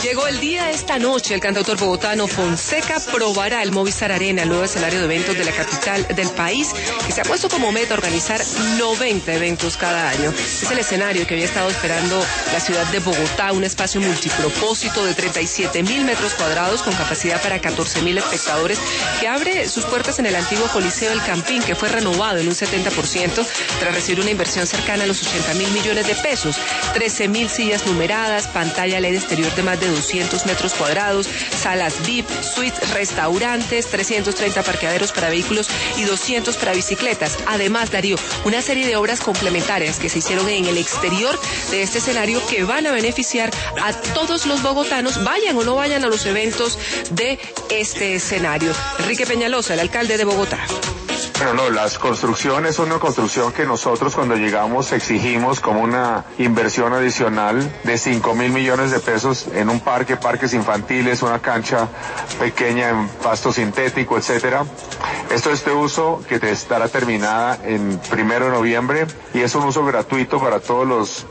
Llegó el día esta noche. El cantautor bogotano Fonseca probará el Movistar Arena, el nuevo escenario de eventos de la capital del país, que se ha puesto como meta organizar 90 eventos cada año. Es el escenario que había estado esperando la ciudad de Bogotá, un espacio multipropósito de 37.000 metros cuadrados con capacidad para 14.000 espectadores, que abre sus puertas en el antiguo Coliseo del Campín, que fue renovado en un 70% tras recibir una inversión cercana a los 80.000 millones de pesos. 13.000 sillas numeradas, pantalla LED exterior de más de 200 metros cuadrados, salas VIP, suites, restaurantes, 330 parqueaderos para vehículos y 200 para bicicletas. Además, Darío, una serie de obras complementarias que se hicieron en el exterior de este escenario que van a beneficiar a todos los bogotanos, vayan o no vayan a los eventos de este escenario. Enrique Peñalosa, el alcalde de Bogotá. Bueno, no, las construcciones son una construcción que nosotros cuando llegamos exigimos como una inversión adicional de 5.000 millones de pesos en un parque, parques infantiles, una cancha pequeña en pasto sintético, etcétera. Esto es de uso que estará terminada en 1 de noviembre y es un uso gratuito para todos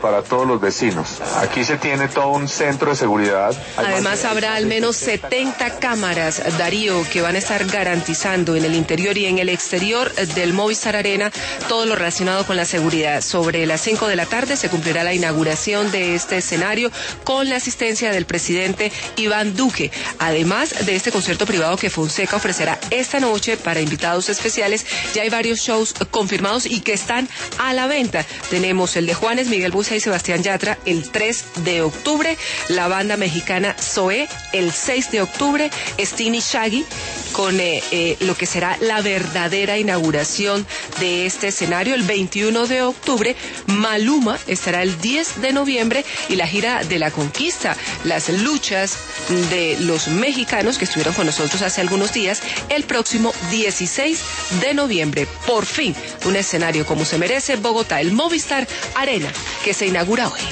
los vecinos. Aquí se tiene todo un centro de seguridad. Además habrá al menos 70 cámaras, Darío, que van a estar garantizando en el interior y en el exterior del Movistar Arena todo lo relacionado con la seguridad. Sobre las 5 de la tarde se cumplirá la inauguración de este escenario con la asistencia del presidente Iván Duque. Además de este concierto privado que Fonseca ofrecerá esta noche para invitados especiales, ya hay varios shows confirmados y que están a la venta. Tenemos el de Juanes, Miguel Bosé y Sebastián Yatra el 3 de octubre, la banda mexicana Zoé el 6 de octubre, Sting y Shaggy con lo que será la verdadera inauguración de este escenario el 21 de octubre, Maluma estará el 10 de noviembre y la gira de la conquista, las luchas de los mexicanos que estuvieron con nosotros hace algunos días, el próximo 16 de noviembre. Por fin, un escenario como se merece Bogotá, el Movistar Arena, que se inaugura hoy.